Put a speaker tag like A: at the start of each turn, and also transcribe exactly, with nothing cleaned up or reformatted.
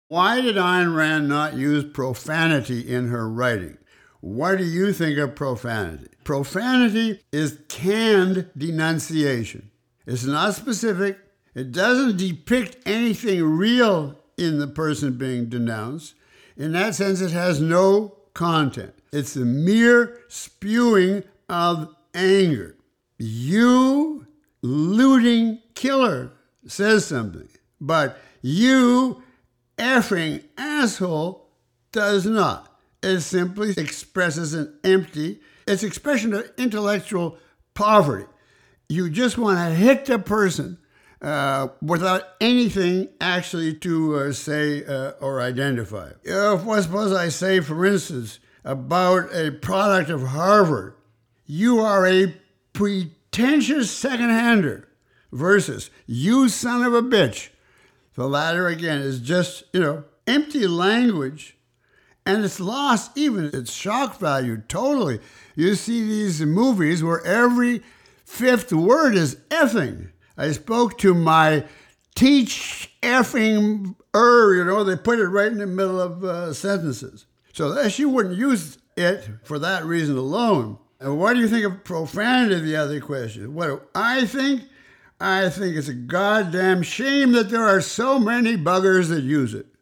A: Why did Ayn Rand not use profanity in her writing? What do you think of profanity? Profanity is canned denunciation. It's not specific. It doesn't depict anything real in the person being denounced. In that sense, it has no content. It's the mere spewing of anger. You, looting killer, says something, but you, effing asshole, does not. It simply expresses an empty, it's expression of intellectual poverty. You just want to hit the person uh, without anything actually to uh, say uh, or identify. If what suppose I say, for instance, about a product of Harvard, you are a pretentious second-hander versus you son of a bitch. The latter, again, is just, you know, empty language. And it's lost even its shock value totally. You see these movies where every fifth word is effing. I spoke to my teach effing er, you know, they put it right in the middle of uh, sentences. So that she wouldn't use it for that reason alone. And what do you think of profanity, the other question? What do I think? I think it's a goddamn shame that there are so many buggers that use it.